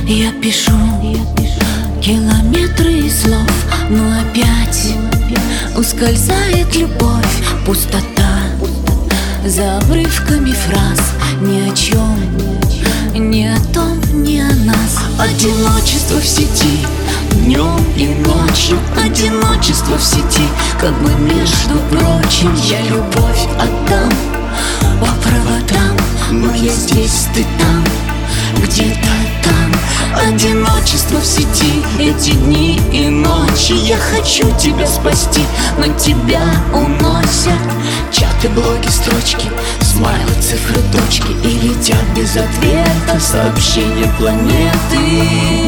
Я пишу километры слов, но опять ускользает любовь, пустота за обрывками фраз. Ни о чем, ни о том, ни о нас. Одиночество в сети днем и ночью, одиночество в сети, как бы между прочим. Я любовь отдам по проводам, но я здесь, ты там, где-то там. Одиночество в сети, эти дни и ночи. Я хочу тебя спасти, но тебя уносят чаты, блоги, строчки, смайлы, цифры, точки. И летят без ответа сообщения планеты.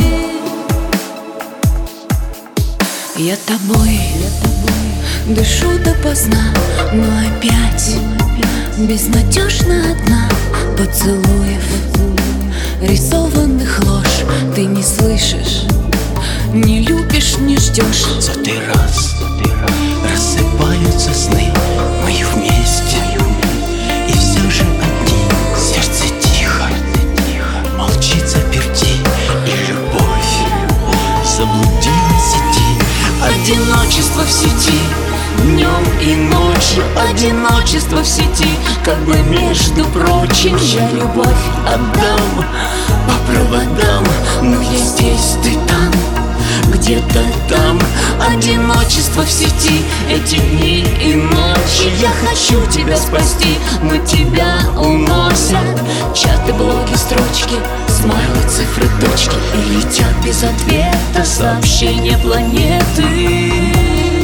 Я тобой дышу допоздна, но опять безнадежно одна. Поцелуев, рисованных ложь, ты не слышишь, не любишь, не ждешь. Сотый раз рассыпаются сны мои вместе, и все же одни. Сердце тихо молчит заперти, и любовь заблудилась в сети. Одиночество в сети днем и ночью, одиночество в сети, как бы между прочим. Я любовь отдам по проводам, но я здесь, ты там, где-то там. Одиночество в сети, эти дни и ночи. Я хочу тебя спасти, но тебя уносят чаты, блоги, строчки, смайлы, цифры, точки. И летят без ответа сообщения планеты.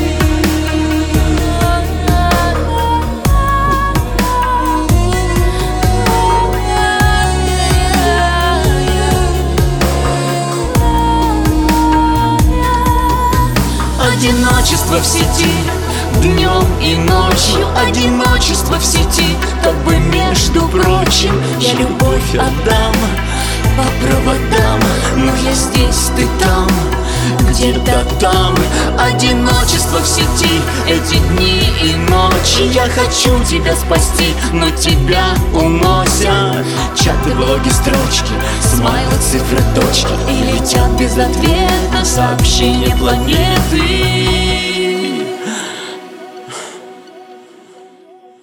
Одиночество в сети днем и ночью, одиночество в сети, как бы между прочим. Я любовь отдам по проводам, но я здесь, ты там, где-то там. Одиночество в сети, эти дни и ночи. Я хочу тебя спасти, но тебя уносят чаты, блоги, строчки, смайлы, цифры, точки. И летят без ответа сообщения планеты.